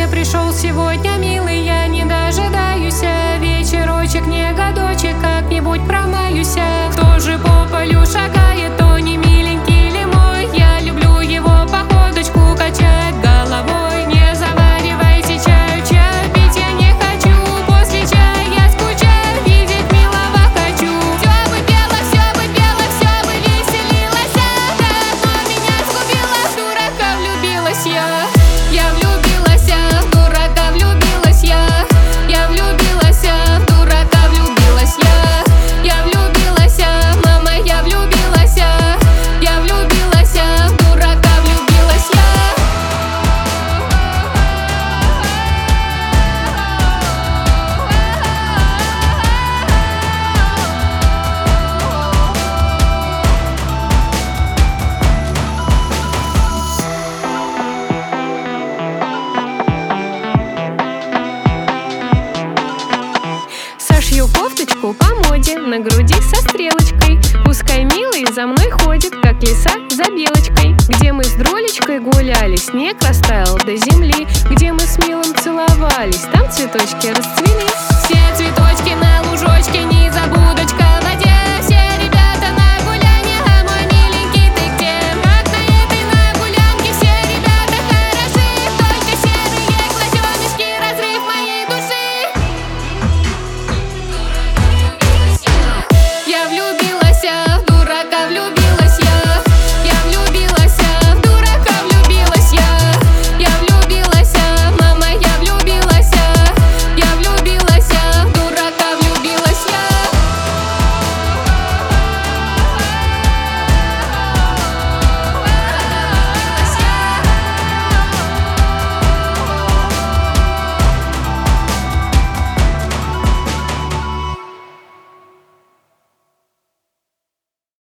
пришел сегодня, милый, я не дожидаюсь. Вечерочек, не годочек, как-нибудь промаюсь. Кто же по полю шагает, то не миленький ли мой? Я люблю его походочку качать головой. Не заваривайте чаю, чай пить я не хочу. После чая я скучаю, видеть милого хочу. Все бы пела, все бы пела, все бы веселилась. Да, но меня сгубила, в дурака влюбилась я. Я влюбилась, в дурака влюбилась я. Я влюбилась, в дурака влюбилась я. Я влюбилась, мама, я влюбилась. Я влюбилась, в дурака влюбилась я. Сошью кофточку по моде, на груди со стрелочкой. Пускай милый за мной ходит, как лиса за белочкой. Где мы с дролечкой гуляли, снег растаял до земли. Где мы с милым целовались, там цветочки расцвели. Все цветочки на лужочке не забудь.